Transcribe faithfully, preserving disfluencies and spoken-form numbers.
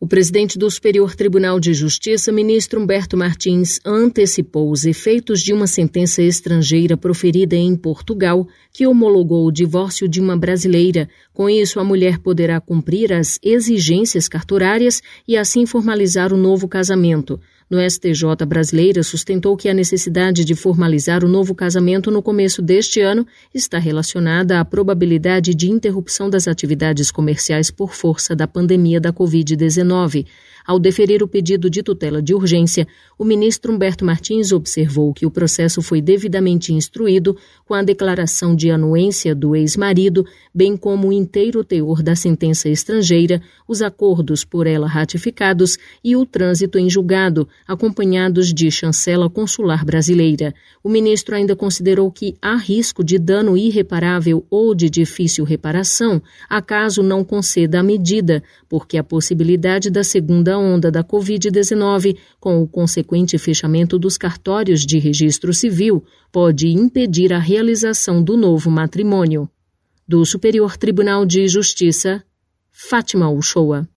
O presidente do Superior Tribunal de Justiça, ministro Humberto Martins, antecipou os efeitos de uma sentença estrangeira proferida em Portugal que homologou o divórcio de uma brasileira. Com isso, a mulher poderá cumprir as exigências cartorárias e assim formalizar o novo casamento. No S T J, a brasileira sustentou que a necessidade de formalizar o novo casamento no começo deste ano está relacionada à probabilidade de interrupção das atividades comerciais por força da pandemia da covid dezenove. Ao deferir o pedido de tutela de urgência, o ministro Humberto Martins observou que o processo foi devidamente instruído com a declaração de anuência do ex-marido, bem como o inteiro teor da sentença estrangeira, os acordos por ela ratificados e o trânsito em julgado, acompanhados de chancela consular brasileira. O ministro ainda considerou que há risco de dano irreparável ou de difícil reparação, acaso não conceda a medida, porque a possibilidade da segunda onda da covid dezenove, com o consequente fechamento dos cartórios de registro civil, pode impedir a realização do novo matrimônio. Do Superior Tribunal de Justiça, Fátima Uchoa.